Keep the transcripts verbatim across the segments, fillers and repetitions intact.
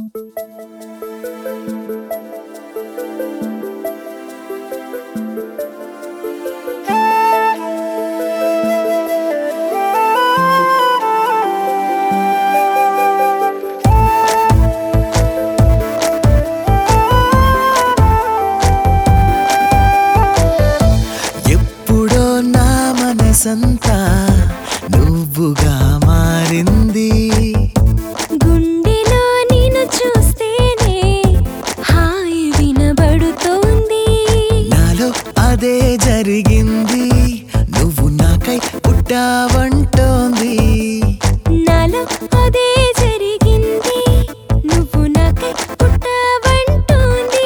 సంతా నువ్వుగా మారింది గుండెలో నిన్ను చూస్తేనే హాయి వినబడుతోంది నాలో అదే జరిగింది నువ్వు నాకై పుట్టావంటోంది నాలో అదే జరిగింది నువ్వు నాకై పుట్టావంటోంది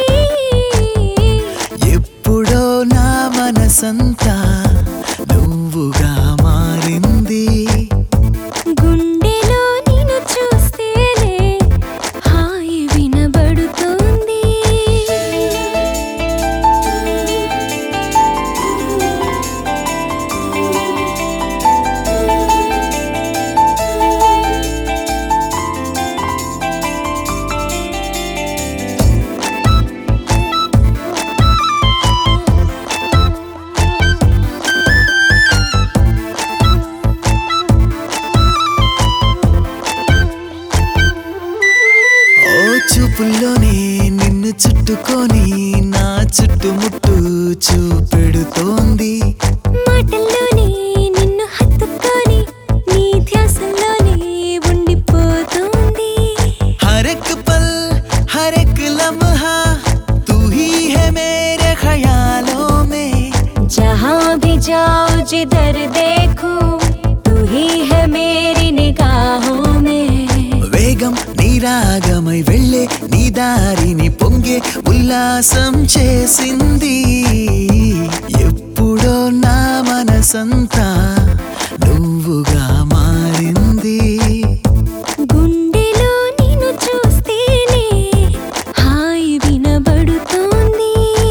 ఎప్పుడో నా మనసంతా నువ్వుగా మారింది గుండెలో నిన్ను చూస్తేనే హాయి వినబడుతోంది చూపుల్లోనే నిన్ను చుట్టుకొని నా చుట్టుముట్టు చూపెడుతోంది మాటల్లోనే నిన్ను హత్తుకొని నీ ధ్యాసలోనే ఉండిపోతోంది हर एक पल हर एक लम्हा तू ही है मेरे ख्यालों में जहाँ भी जाओ जिधर देखो तू ही है मेरी निगाहों में వేగం నీరాగమై వెళ్ళే నీ దారిని పొంగే ఉల్లాసం చేసింది ఎప్పుడో నా మనసంతా నువ్వుగా మారింది గుండెలో నిన్ను చూస్తేనే హాయి వినబడుతోంది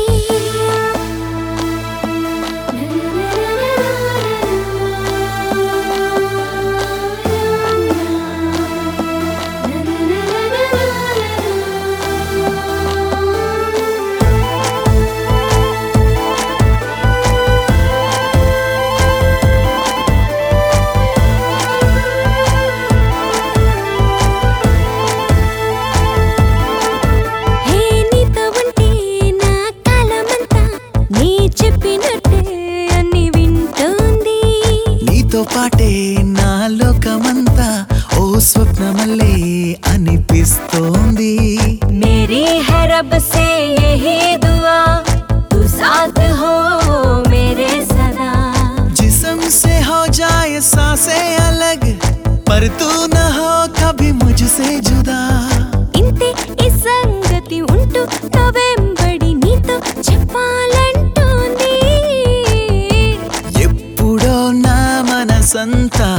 హే నీతో ఉంటే నా కాలమంతా నీ చెప్పినట్టే అన్ని వింటోంది నీతో పాటే నా లోకమంతా ఓ స్వప్నమల్లే అనిపిస్తోంది मेरी है रब से यही दुआ तू साथ हो मेरे सदा जिस्म से हो जाए सांसें अलग पर तू न हो कभी मुझसे जुदा ఇంతే ఈ సంగతి ఉంటూ నవ్వెంబడి నీతో చెప్పాలంటోంది ఎప్పుడో నా మనసంతా